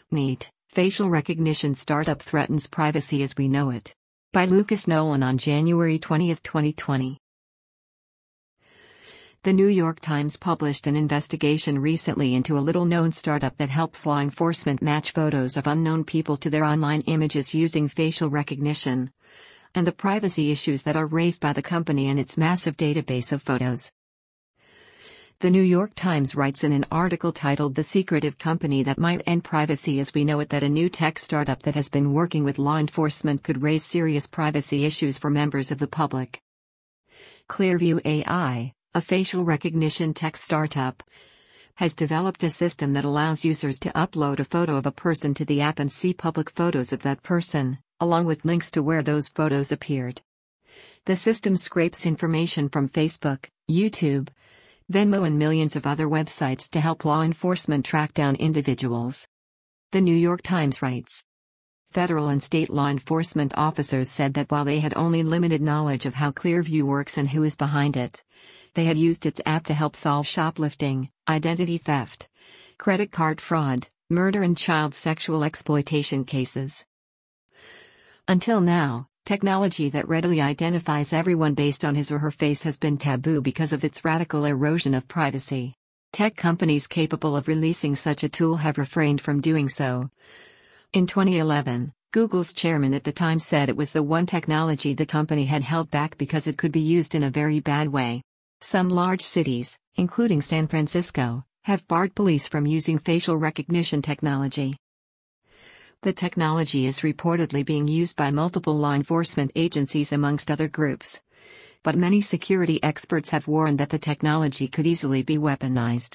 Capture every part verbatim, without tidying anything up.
Neat, facial recognition startup threatens privacy as we know it. By Lucas Nolan on January twentieth, twenty twenty. The New York Times published an investigation recently into a little-known startup that helps law enforcement match photos of unknown people to their online images using facial recognition, and the privacy issues that are raised by the company and its massive database of photos. The New York Times writes in an article titled "The Secretive Company That Might End Privacy as We Know It" that a new tech startup that has been working with law enforcement could raise serious privacy issues for members of the public. Clearview A I, a facial recognition tech startup, has developed a system that allows users to upload a photo of a person to the app and see public photos of that person, along with links to where those photos appeared. The system scrapes information from Facebook, YouTube, Venmo and millions of other websites to help law enforcement track down individuals. The New York Times writes, federal and state law enforcement officers said that while they had only limited knowledge of how Clearview works and who is behind it, they had used its app to help solve shoplifting, identity theft, credit card fraud, murder and child sexual exploitation cases. Until now, technology that readily identifies everyone based on his or her face has been taboo because of its radical erosion of privacy. Tech companies capable of releasing such a tool have refrained from doing so. In twenty eleven, Google's chairman at the time said it was the one technology the company had held back because it could be used in a very bad way. Some large cities, including San Francisco, have barred police from using facial recognition technology. The technology is reportedly being used by multiple law enforcement agencies amongst other groups. But many security experts have warned that the technology could easily be weaponized.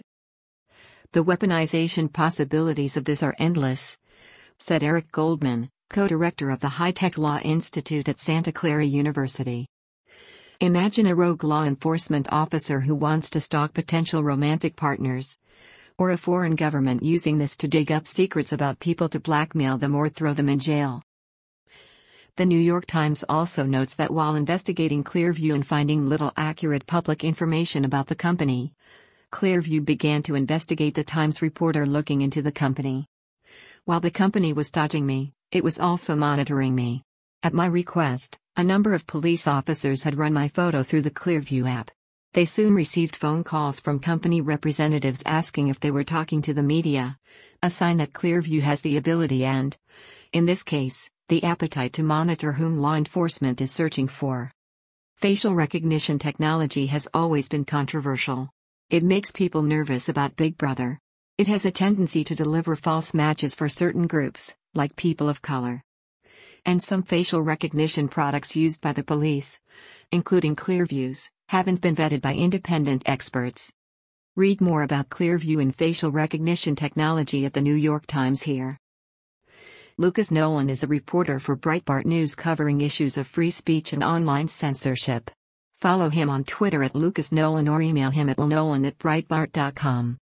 The weaponization possibilities of this are endless, said Eric Goldman, co-director of the High-Tech Law Institute at Santa Clara University. Imagine a rogue law enforcement officer who wants to stalk potential romantic partners, or a foreign government using this to dig up secrets about people to blackmail them or throw them in jail. The New York Times also notes that while investigating Clearview and finding little accurate public information about the company, Clearview began to investigate the Times reporter looking into the company. While the company was dodging me, it was also monitoring me. At my request, a number of police officers had run my photo through the Clearview app. They soon received phone calls from company representatives asking if they were talking to the media, a sign that Clearview has the ability and, in this case, the appetite to monitor whom law enforcement is searching for. Facial recognition technology has always been controversial. It makes people nervous about Big Brother. It has a tendency to deliver false matches for certain groups, like people of color. And some facial recognition products used by the police, including Clearview's, haven't been vetted by independent experts. Read more about Clearview and facial recognition technology at the New York Times here. Lucas Nolan is a reporter for Breitbart News covering issues of free speech and online censorship. Follow him on Twitter at Lucas Nolan or email him at nolan at breitbart dot com.